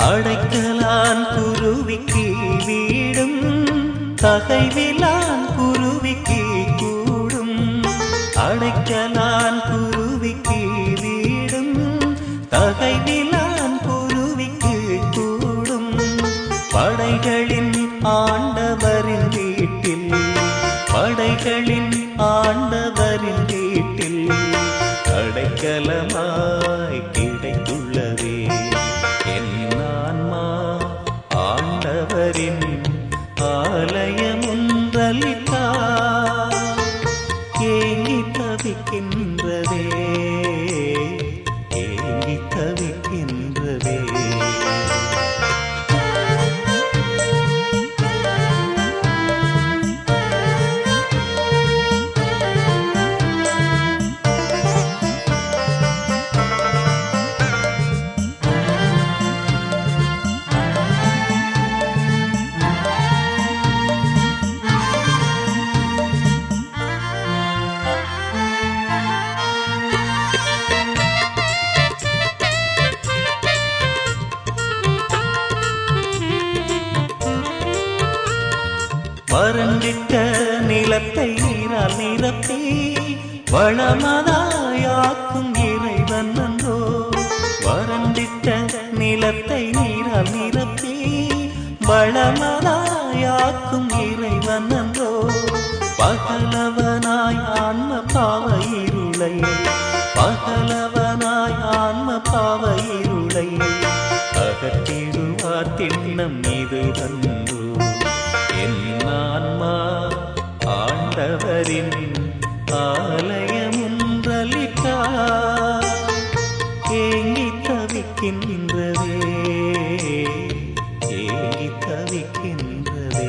அடைக்கலான் குருவிக்கு வீடும் தகைவிலான் குருவிக்கு கூடும். அடைக்கலான் குருவிக்கு வீடும் தகைவிலான் குருவிக்கு கூடும். படைகளின் ஆண்டவரின் வீட்டில் படைகளின் ஆண்டவரின் வீட்டில் அடைக்கலமாய் கிடைத்துள்ளதே என் ஆன்மா. ஆண்டவரின் ஆலயமுன்றலிட்டார் ஏங்கி தவிக்கின்றதே ஏங்கி தவிக்கின்றதே. வறண்டிட்ட நிலத்தை நீரால் நிரப்பி வளமதாயாக்கும் இறைவன் நன்றோ. வறண்டிட்ட நிலத்தை நீரால் நிரப்பி வளமதாயாக்கும் இறைவன் நன்றோ. பகலவனாய் ஆன்ம பாவ இருளை பகலவனாய் ஆன்ம பாவ இருளை அகற்றிடுவார் திண்ணம் இது தந்தோ என் ஆன்மா. ஆண்டவரின் ஆலயமுன்றலிட்டார் ஏங்கி தவிக்கின்றதே ஏங்கி தவிக்கின்றதே.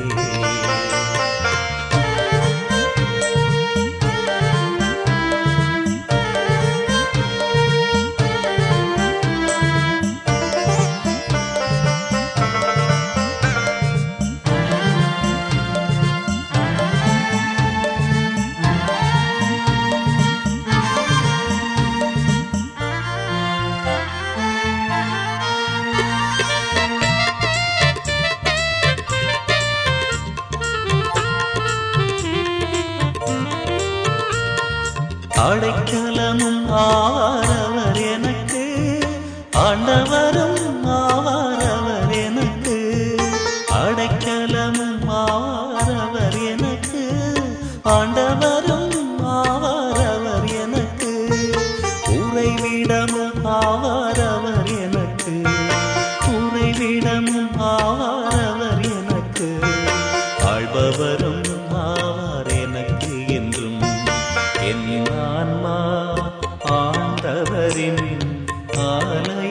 அடைக்கலமும் ஆவாரவர் எனக்கு ஆண்டவரும் ஆவாரவர் எனக்கு. அடைக்கலமும் ஆவாரவர் எனக்கு ஆண்டவரும் ஆவாரவர் எனக்கு. உறைவிடமும் ஆவாரவர் எனக்கு உறைவிடமும் ஆவாரவர் எனக்கு. ஆள்பவரும் ஆவார் எனக்கு என்றும் என் ஆன்மா. ஆண்டவரின் ஆலயம்